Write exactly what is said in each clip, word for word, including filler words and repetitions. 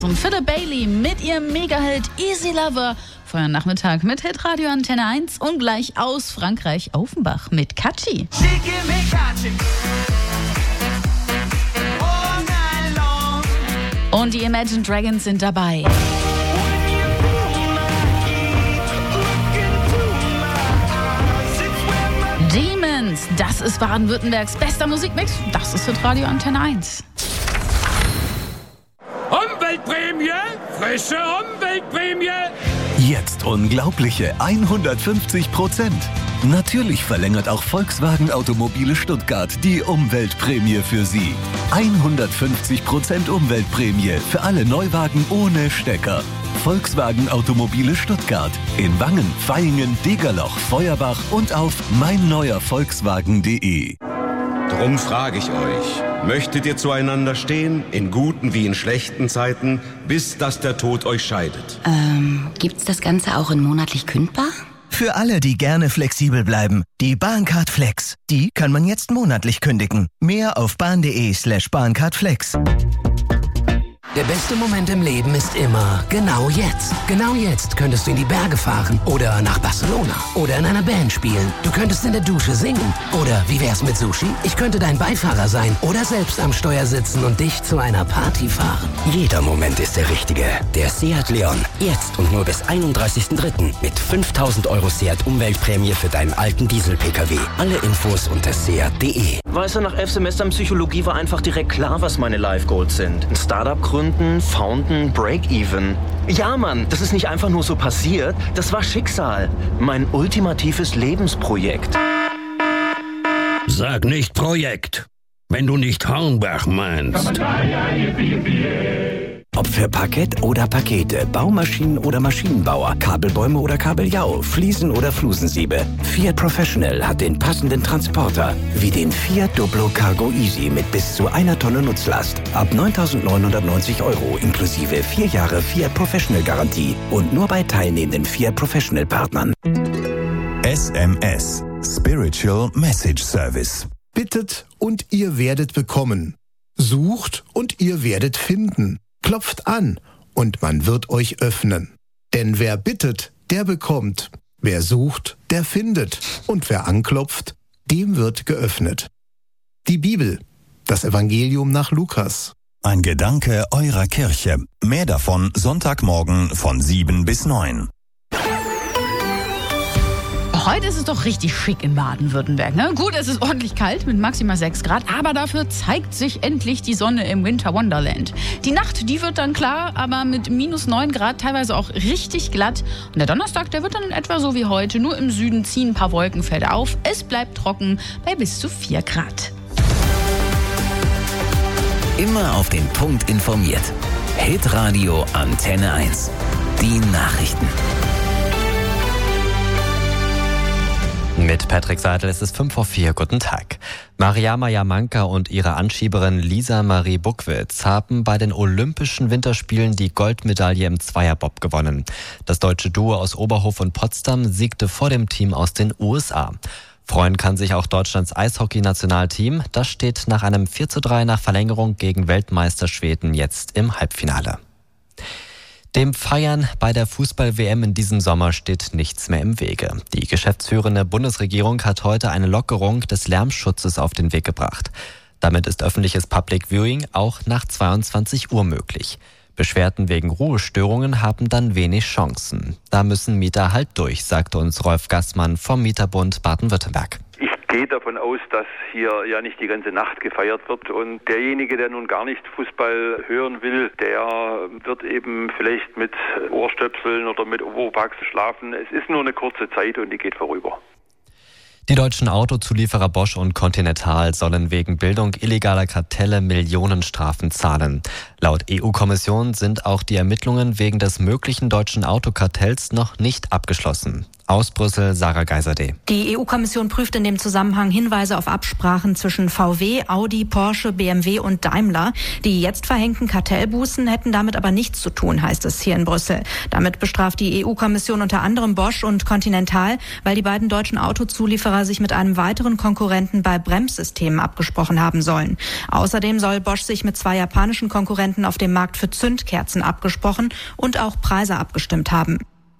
Und Philip Bailey mit ihrem Mega-Hit Easy Lover. Vorher Nachmittag mit Hitradio Antenne eins und gleich aus Frankreich Offenbach mit Katschi. Und die Imagine Dragons sind dabei. Demons, das ist Baden-Württembergs bester Musikmix. Das ist Hitradio Antenne eins. Umweltprämie, frische Umweltprämie. Jetzt unglaubliche hundertfünfzig Prozent. Natürlich verlängert auch Volkswagen Automobile Stuttgart die Umweltprämie für Sie. hundertfünfzig Prozent Umweltprämie für alle Neuwagen ohne Stecker. Volkswagen Automobile Stuttgart in Wangen, Vaihingen, Degerloch, Feuerbach und auf mein neuer Volkswagen punkt de. Drum frage ich euch, möchtet ihr zueinander stehen, in guten wie in schlechten Zeiten, bis dass der Tod euch scheidet? Ähm, gibt's das Ganze auch in monatlich kündbar? Für alle, die gerne flexibel bleiben, die Bahncard Flex. Die kann man jetzt monatlich kündigen. Mehr auf bahn.de slash bahncardflex. Der beste Moment im Leben ist immer genau jetzt. Genau jetzt könntest du in die Berge fahren oder nach Barcelona oder in einer Band spielen. Du könntest in der Dusche singen. Oder wie wär's mit Sushi? Ich könnte dein Beifahrer sein oder selbst am Steuer sitzen und dich zu einer Party fahren. Jeder Moment ist der richtige. Der Seat Leon. Jetzt und nur bis einunddreißigsten dritten mit fünftausend Euro Seat Umweltprämie für deinen alten Diesel-P K W. Alle Infos unter seat punkt de. Weißt du, nach elf Semestern Psychologie war einfach direkt klar, was meine Life Goals sind. Ein Startup gründen, founden, Break-Even. Ja, Mann, das ist nicht einfach nur so passiert. Das war Schicksal. Mein ultimatives Lebensprojekt. Sag nicht Projekt, wenn du nicht Hornbach meinst. Ob für Parkett oder Pakete, Baumaschinen oder Maschinenbauer, Kabelbäume oder Kabeljau, Fliesen oder Flusensiebe. Fiat Professional hat den passenden Transporter, wie den Fiat Duplo Cargo Easy mit bis zu einer Tonne Nutzlast. Ab neuntausendneunhundertneunzig Euro inklusive vier Jahre Fiat Professional Garantie und nur bei teilnehmenden Fiat Professional Partnern. S M S, Spiritual Message Service. Bittet und ihr werdet bekommen. Sucht und ihr werdet finden. Klopft an und man wird euch öffnen. Denn wer bittet, der bekommt. Wer sucht, der findet. Und wer anklopft, dem wird geöffnet. Die Bibel, das Evangelium nach Lukas. Ein Gedanke eurer Kirche. Mehr davon Sonntagmorgen von sieben bis neun. Heute ist es doch richtig schick in Baden-Württemberg. Ne? Gut, es ist ordentlich kalt mit maximal sechs Grad, aber dafür zeigt sich endlich die Sonne im Winter Wonderland. Die Nacht, die wird dann klar, aber mit minus neun Grad teilweise auch richtig glatt. Und der Donnerstag, der wird dann in etwa so wie heute, nur im Süden ziehen ein paar Wolkenfelder auf. Es bleibt trocken bei bis zu vier Grad. Immer auf den Punkt informiert. Hitradio Antenne eins. Die Nachrichten. Mit Patrick Seidel ist es fünf vor vier. Guten Tag. Mariama Jamanka und ihre Anschieberin Lisa Marie Buckwitz haben bei den Olympischen Winterspielen die Goldmedaille im Zweierbob gewonnen. Das deutsche Duo aus Oberhof und Potsdam siegte vor dem Team aus den U S A. Freuen kann sich auch Deutschlands Eishockey-Nationalteam. Das steht nach einem vier zu drei nach Verlängerung gegen Weltmeister Schweden jetzt im Halbfinale. Dem Feiern bei der Fußball-W M in diesem Sommer steht nichts mehr im Wege. Die geschäftsführende Bundesregierung hat heute eine Lockerung des Lärmschutzes auf den Weg gebracht. Damit ist öffentliches Public Viewing auch nach zweiundzwanzig Uhr möglich. Beschwerden wegen Ruhestörungen haben dann wenig Chancen. Da müssen Mieter halt durch, sagte uns Rolf Gassmann vom Mieterbund Baden-Württemberg. Ich gehe davon aus, dass hier ja nicht die ganze Nacht gefeiert wird und derjenige, der nun gar nicht Fußball hören will, der wird eben vielleicht mit Ohrstöpseln oder mit Oropax schlafen. Es ist nur eine kurze Zeit und die geht vorüber. Die deutschen Autozulieferer Bosch und Continental sollen wegen Bildung illegaler Kartelle Millionenstrafen zahlen. Laut E U-Kommission sind auch die Ermittlungen wegen des möglichen deutschen Autokartells noch nicht abgeschlossen. Aus Brüssel, Sarah Geiserde. Die E U-Kommission prüft in dem Zusammenhang Hinweise auf Absprachen zwischen V W, Audi, Porsche, B M W und Daimler. Die jetzt verhängten Kartellbußen hätten damit aber nichts zu tun, heißt es hier in Brüssel. Damit bestraft die E U-Kommission unter anderem Bosch und Continental, weil die beiden deutschen Autozulieferer sich mit einem weiteren Konkurrenten bei Bremssystemen abgesprochen haben sollen. Außerdem soll Bosch sich mit zwei japanischen Konkurrenten auf dem Markt für Zündkerzen abgesprochen und auch Preise abgestimmt haben.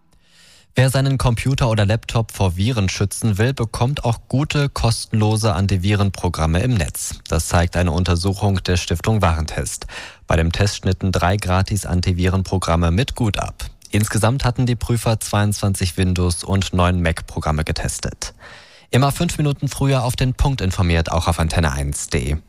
Wer seinen Computer oder Laptop vor Viren schützen will, bekommt auch gute, kostenlose Antivirenprogramme im Netz. Das zeigt eine Untersuchung der Stiftung Warentest. Bei dem Test schnitten drei gratis Antivirenprogramme mit gut ab. Insgesamt hatten die Prüfer zweiundzwanzig Windows- und neun Mac-Programme getestet. Immer fünf Minuten früher auf den Punkt informiert, auch auf antenne eins punkt de.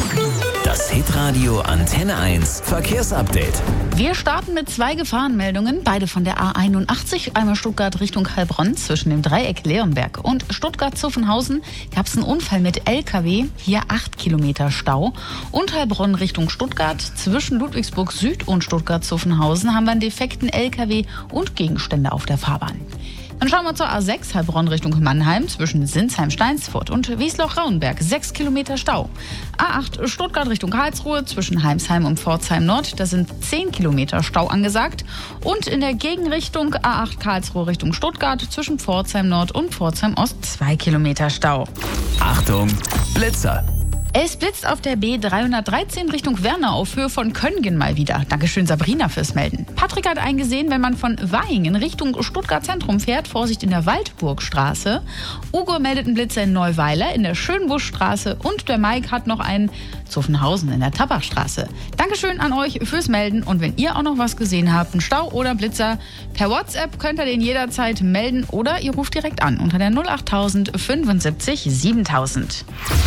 Das Hitradio Antenne eins Verkehrsupdate. Wir starten mit zwei Gefahrenmeldungen, beide von der A einundachtzig. Einmal Stuttgart Richtung Heilbronn zwischen dem Dreieck Leonberg und Stuttgart-Zuffenhausen gab es einen Unfall mit L K W, hier acht Kilometer Stau. Und Heilbronn Richtung Stuttgart zwischen Ludwigsburg Süd und Stuttgart-Zuffenhausen haben wir einen defekten L K W und Gegenstände auf der Fahrbahn. Dann schauen wir zur A sechs, Heilbronn Richtung Mannheim, zwischen Sinsheim-Steinsfurt und Wiesloch-Rauenberg, sechs Kilometer Stau. A acht, Stuttgart Richtung Karlsruhe, zwischen Heimsheim und Pforzheim-Nord, da sind zehn Kilometer Stau angesagt. Und in der Gegenrichtung A acht, Karlsruhe Richtung Stuttgart, zwischen Pforzheim-Nord und Pforzheim-Ost, zwei Kilometer Stau. Achtung, Blitzer! Es blitzt auf der B dreihundertdreizehn Richtung Wernau auf Höhe von Köngen mal wieder. Dankeschön Sabrina fürs Melden. Patrick hat eingesehen, wenn man von Vaihingen Richtung Stuttgart Zentrum fährt, Vorsicht in der Waldburgstraße. Ugo meldet einen Blitzer in Neuweiler in der Schönbuschstraße und der Mike hat noch einen Zuffenhausen in der Tappachstraße. Dankeschön an euch fürs Melden und wenn ihr auch noch was gesehen habt, einen Stau oder Blitzer, per WhatsApp könnt ihr den jederzeit melden oder ihr ruft direkt an unter der null achttausend fünfundsiebzig siebentausend.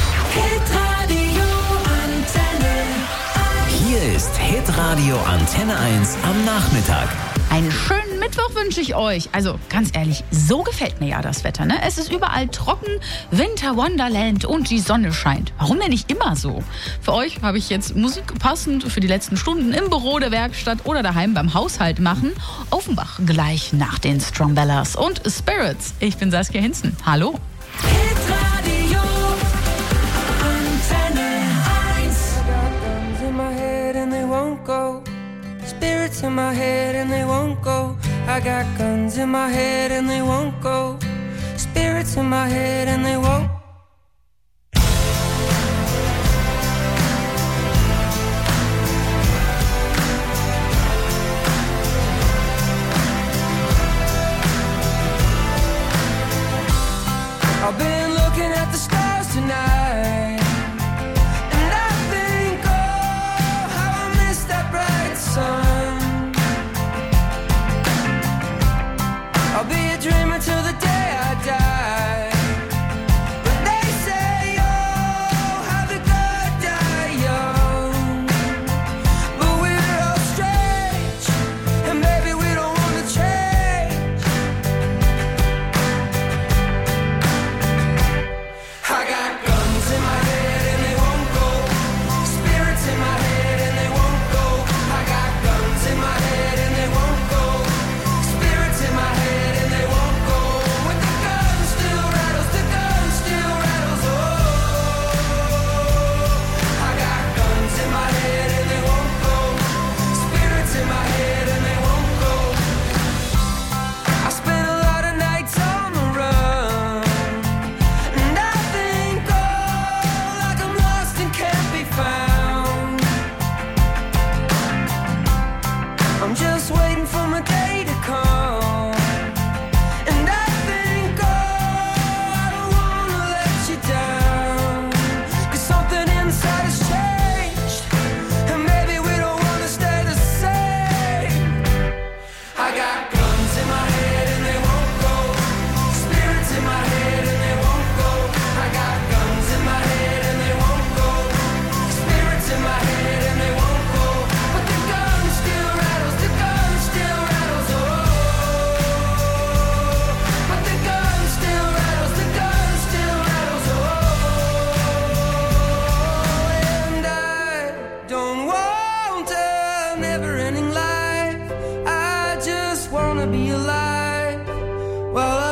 Hier ist Hitradio Antenne eins am Nachmittag. Einen schönen Mittwoch wünsche ich euch. Also ganz ehrlich, so gefällt mir ja das Wetter, ne? Es ist überall trocken, Winter Wonderland und die Sonne scheint. Warum denn nicht immer so? Für euch habe ich jetzt Musik passend für die letzten Stunden im Büro, der Werkstatt oder daheim beim Haushalt machen. Offenbach gleich nach den Strongbellas und Spirits. Ich bin Saskia Hinzen. Hallo. Hitradio Antenne eins. In my head and they won't go. Spirits in my head and they won't go. I got guns in my head and they won't go. Spirits in my head and they won't. I've been looking at the stars tonight. I'll be a dreamer till the day I die. But they say, oh, have a good die young. But we're all strange, and maybe we don't want to change. I got guns in my head and they won't go. Spirits in my head and they won't go. I got guns in my head and they won't go. Spirits in my head. Well,